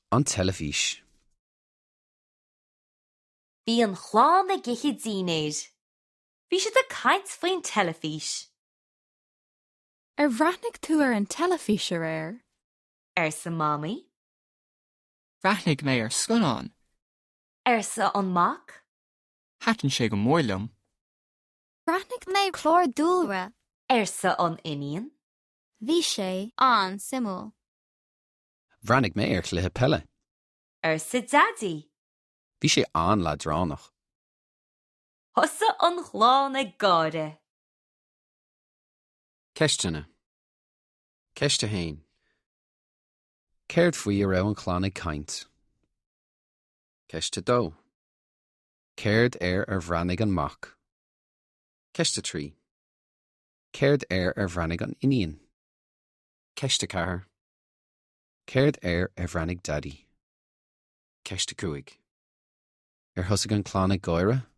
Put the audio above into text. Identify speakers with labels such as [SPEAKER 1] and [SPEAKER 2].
[SPEAKER 1] An telefís.
[SPEAKER 2] Bhí an chláán na gichi dínéid. Bhí siad a caint faoin telefís.
[SPEAKER 3] Bhreathnaigh tú ar an telefís ar?
[SPEAKER 2] Sa mamaí.
[SPEAKER 4] Bhreathnaigh mé ar sconán.
[SPEAKER 2] Sa an mac.
[SPEAKER 4] Hatan sé go mórlumm.
[SPEAKER 3] Bhreathnaigh mé chlór dúlra.
[SPEAKER 2] Sa an iníon.
[SPEAKER 3] Bhí sé an simú.
[SPEAKER 1] Bhreathnaigh mé ar chluthe pelle.
[SPEAKER 2] Sa daddy.
[SPEAKER 1] Bhí sé an le dránach.
[SPEAKER 2] Thosa an chláán na gáire.
[SPEAKER 1] Ceistena. Ceiste hain. Céird faoi a raibh an chláán ag caint. Ceiste dó. Céird ar bhreathnaigh an mac. Ceiste trí. Céird ar bhreathnaigh an iníon. Ceiste cathair. Céird ar bhreathnaigh daddy. Ceiste cuaig. Thosaigh an chláán ag gáire.